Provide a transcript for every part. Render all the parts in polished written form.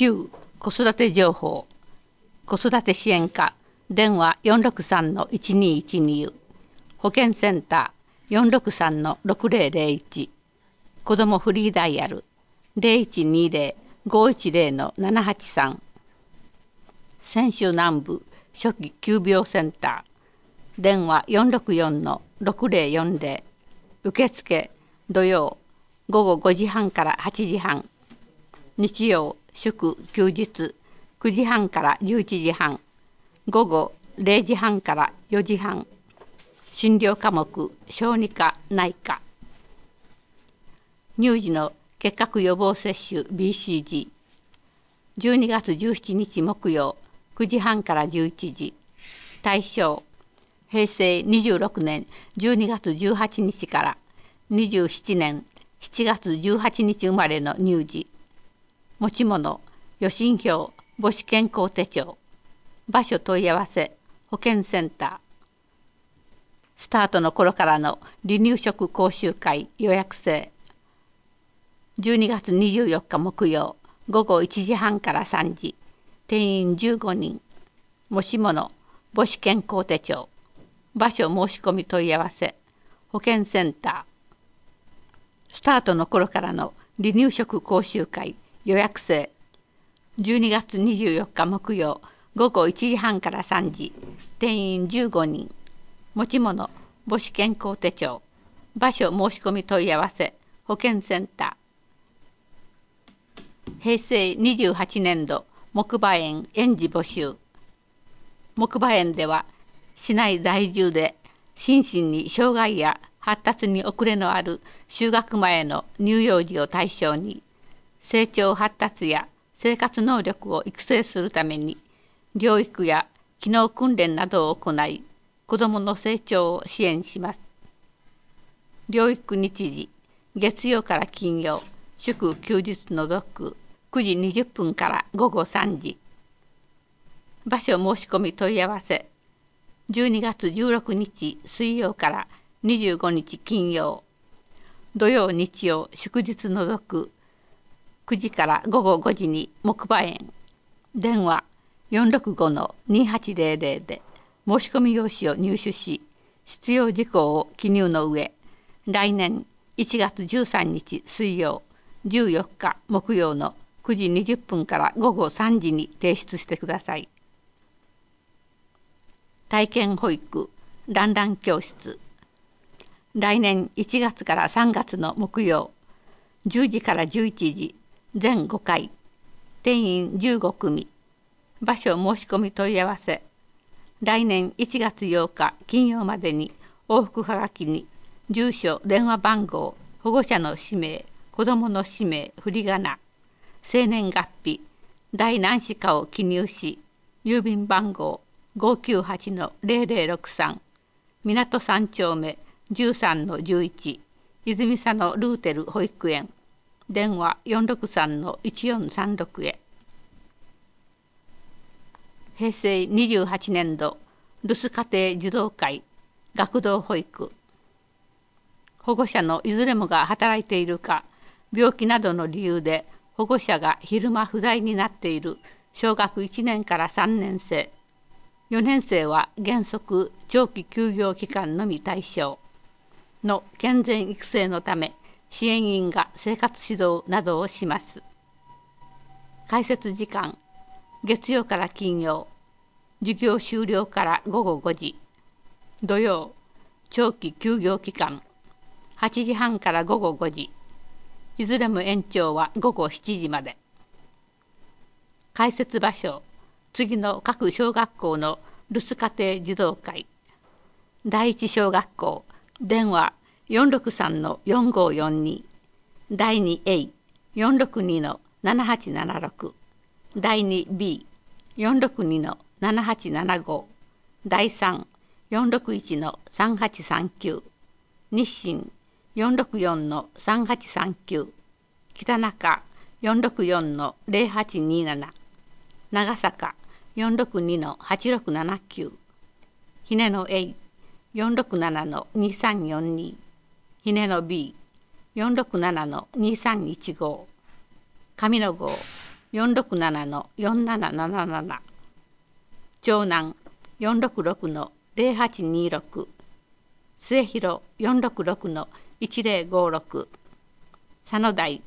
旧子育て情報子育て支援課電話463-1212保健センター463-6001子どもフリーダイヤル0120-510-783泉州南部初期急病センター電話464-6040受付土曜午後5時半から8時半日曜祝休日9時半から11時半午後0時半から4時半診療科目小児科内科乳児の結核予防接種 BCG 12月17日木曜9時半から11時対象平成26年12月18日から27年7月18日生まれの乳児持ち物予診票母子健康手帳場所問い合わせ保健センタースタートの頃からの離乳食講習会予約制12月24日木曜午後1時半から3時定員15人持ち物母子健康手帳場所申し込み問い合わせ保健センタースタートの頃からの離乳食講習会予約制12月24日木曜午後1時半から3時定員15人持ち物母子健康手帳場所申し込み問い合わせ保健センター平成28年度木馬園園児募集木馬園では市内在住で心身に障害や発達に遅れのある就学前の乳幼児を対象に成長発達や生活能力を育成するために療育や機能訓練などを行い子どもの成長を支援します。療育日時月曜から金曜祝休日除く9時20分から午後3時場所申し込み問い合わせ12月16日水曜から25日金曜土曜日曜祝日除く9時から午後5時に木馬園電話465-2800で申し込み用紙を入手し必要事項を記入の上来年1月13日水曜14日木曜の9時20分から午後3時に提出してください。体験保育ランラン教室来年1月から3月の木曜10時から11時全5回定員15組場所申し込み問い合わせ来年1月8日金曜までに往復はがきに住所電話番号保護者の氏名子どもの氏名振り仮名生年月日第何子かを記入し郵便番号 598-0063 港3丁目 13-11 泉佐野ルーテル保育園電話463-1436へ平成28年度留守家庭児童会学童保育保護者のいずれもが働いているか病気などの理由で保護者が昼間不在になっている小学1年から3年生4年生は原則長期休業期間のみ対象の健全育成のため支援員が生活指導などをします。開設時間月曜から金曜授業終了から午後5時土曜長期休業期間8時半から午後5時いずれも延長は午後7時まで開設場所次の各小学校の留守家庭児童会第一小学校電話463-4542第 2A462-7876 第 2B462-7875 第3-461-3839日清464-3839北中464-0827長坂462-8679ひねの A467-2342ひねの B467-2315 上の号 467-4777、長男466-0826、末広466-1056、佐野台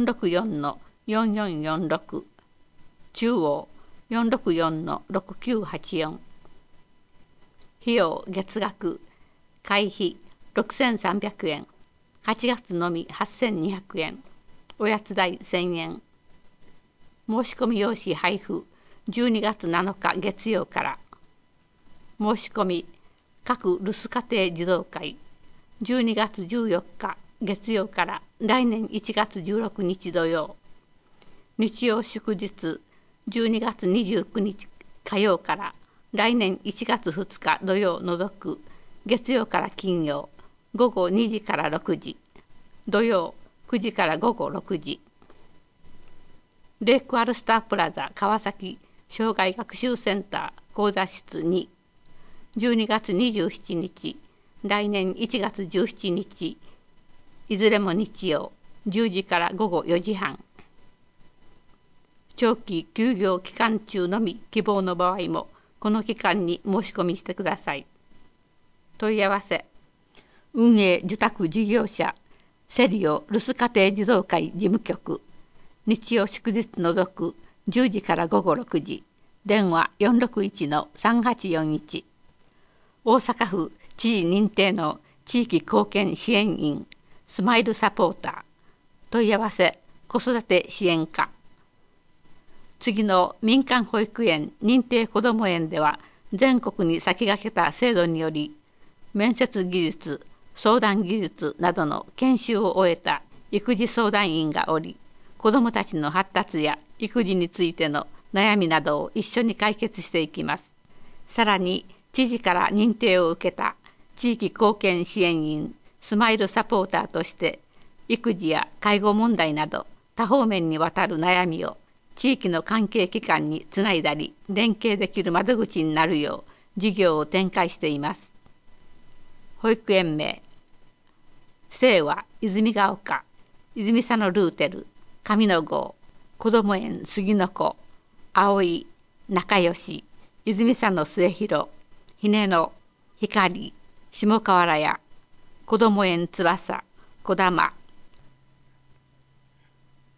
464-4446、中央464-6984。費用月額会費6300円、8月のみ8200円、おやつ代1000円。申し込み用紙配布12月7日月曜から。申し込み各留守家庭児童会12月14日月曜から来年1月16日土曜。日曜祝日12月29日火曜から来年1月2日土曜除く月曜から金曜午後2時から6時、土曜9時から午後6時。レイクアルスタープラザ川崎障害学習センター講座室2、12月27日、来年1月17日、いずれも日曜、10時から午後4時半。長期休業期間中のみ希望の場合も、この期間に申し込みしてください。問い合わせ、運営受託事業者、セリオ留守家庭児童会事務局、日曜祝日除く10時から午後6時、電話461-3841。大阪府知事認定の地域貢献支援員スマイルサポーター。問い合わせ子育て支援課。次の民間保育園認定こども園では、全国に先駆けた制度により面接技術、相談技術などの研修を終えた育児相談員がおり、子どもたちの発達や育児についての悩みなどを一緒に解決していきます。さらに知事から認定を受けた地域貢献支援員スマイルサポーターとして、育児や介護問題など多方面にわたる悩みを地域の関係機関につないだり連携できる窓口になるよう事業を展開しています。保育園名、清和泉ヶ丘、泉佐野ルーテル、上野郷、こども園杉の子、葵、仲良し、泉佐野末広、ひねの、光、下河原屋、こども園翼、こだま、